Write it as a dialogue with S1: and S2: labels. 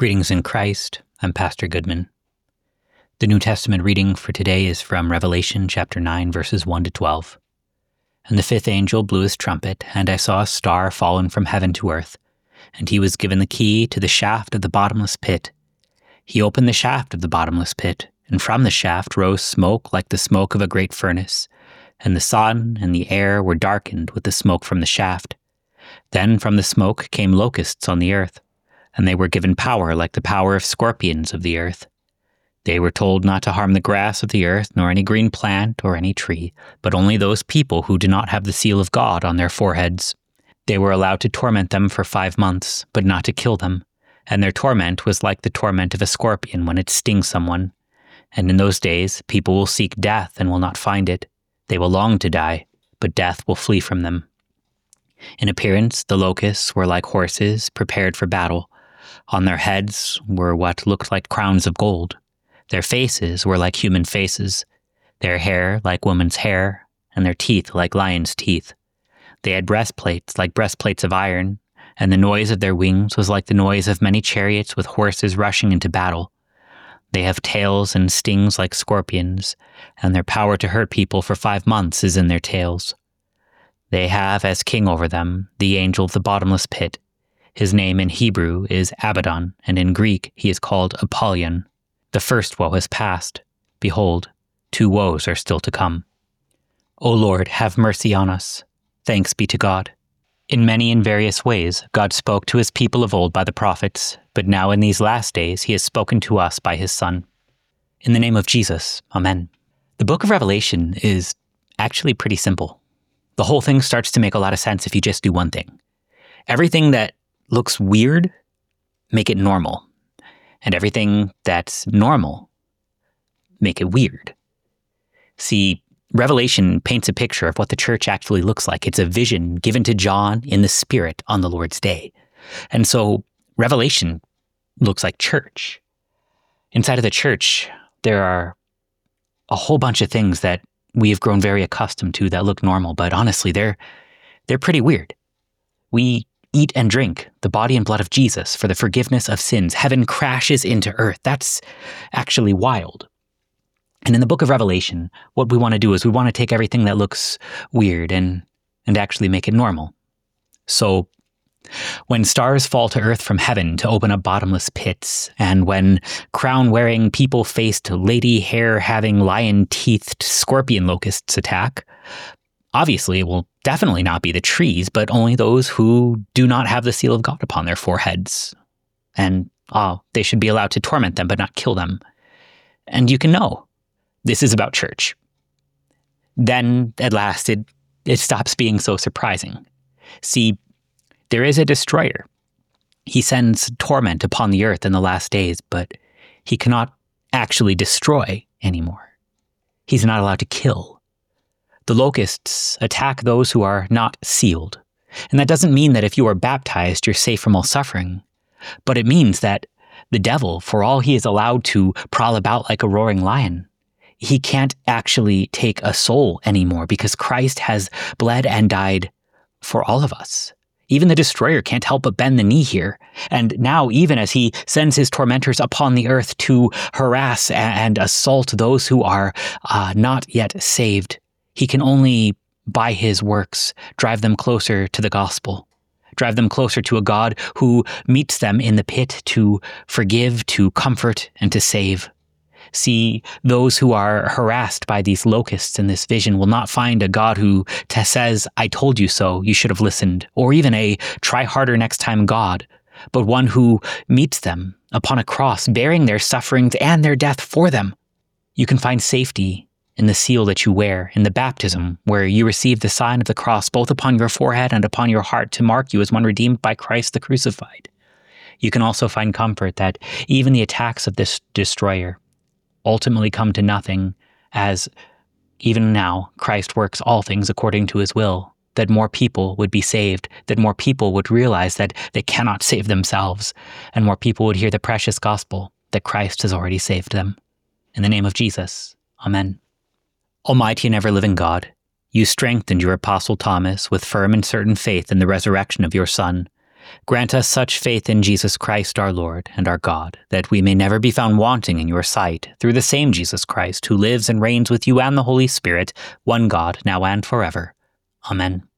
S1: Greetings in Christ. I'm Pastor Goodman. The New Testament reading for today is from Revelation chapter 9, verses 1 to 12. And the fifth angel blew his trumpet, and I saw a star fallen from heaven to earth, and he was given the key to the shaft of the bottomless pit. He opened the shaft of the bottomless pit, and from the shaft rose smoke like the smoke of a great furnace, and the sun and the air were darkened with the smoke from the shaft. Then from the smoke came locusts on the earth, and they were given power like the power of scorpions of the earth. They were told not to harm the grass of the earth, nor any green plant or any tree, but only those people who do not have the seal of God on their foreheads. They were allowed to torment them for 5 months, but not to kill them, and their torment was like the torment of a scorpion when it stings someone. And in those days people will seek death and will not find it. They will long to die, but death will flee from them. In appearance, the locusts were like horses prepared for battle. On their heads were what looked like crowns of gold. Their faces were like human faces, their hair like woman's hair, and their teeth like lions' teeth. They had breastplates like breastplates of iron, and the noise of their wings was like the noise of many chariots with horses rushing into battle. They have tails and stings like scorpions, and their power to hurt people for 5 months is in their tails. They have as king over them the angel of the bottomless pit. His name in Hebrew is Abaddon, and in Greek he is called Apollyon. The first woe has passed. Behold, 2 woes are still to come. O Lord, have mercy on us. Thanks be to God. In many and various ways, God spoke to his people of old by the prophets, but now in these last days he has spoken to us by his Son. In the name of Jesus, Amen. The book of Revelation is actually pretty simple. The whole thing starts to make a lot of sense if you just do one thing. Everything that looks weird, make it normal. And everything that's normal, make it weird. See, Revelation paints a picture of what the church actually looks like. It's a vision given to John in the Spirit on the Lord's day. And so Revelation looks like church. Inside of the church, there are a whole bunch of things that we have grown very accustomed to that look normal, but honestly, they're pretty weird. We eat and drink the body and blood of Jesus for the forgiveness of sins. Heaven crashes into earth. That's actually wild. And in the book of Revelation, what we want to do is we want to take everything that looks weird and actually make it normal. So when stars fall to earth from heaven to open up bottomless pits, and when crown-wearing people faced lady hair-having lion-teethed scorpion locusts attack, obviously it will definitely not be the trees, but only those who do not have the seal of God upon their foreheads. And they should be allowed to torment them, but not kill them. And you can know this is about church. Then, at last, it stops being so surprising. See, there is a destroyer. He sends torment upon the earth in the last days, but he cannot actually destroy anymore. He's not allowed to kill. The locusts attack those who are not sealed. And that doesn't mean that if you are baptized, you're safe from all suffering. But it means that the devil, for all he is allowed to prowl about like a roaring lion, he can't actually take a soul anymore because Christ has bled and died for all of us. Even the destroyer can't help but bend the knee here. And now, even as he sends his tormentors upon the earth to harass and assault those who are not yet saved, he can only, by his works, drive them closer to the gospel, drive them closer to a God who meets them in the pit to forgive, to comfort, and to save. See, those who are harassed by these locusts in this vision will not find a God who says, I told you so, you should have listened, or even a try harder next time God, but one who meets them upon a cross, bearing their sufferings and their death for them. You can find safety in the seal that you wear, in the baptism, where you receive the sign of the cross both upon your forehead and upon your heart to mark you as one redeemed by Christ the crucified. You can also find comfort that even the attacks of this destroyer ultimately come to nothing, as even now Christ works all things according to his will, that more people would be saved, that more people would realize that they cannot save themselves, and more people would hear the precious gospel that Christ has already saved them. In the name of Jesus, Amen. Almighty and ever-living God, you strengthened your apostle Thomas with firm and certain faith in the resurrection of your Son, Grant us such faith in Jesus Christ our Lord and our God, that we may never be found wanting in your sight, through the same Jesus Christ, who lives and reigns with you and the Holy Spirit, one God, now and forever. Amen.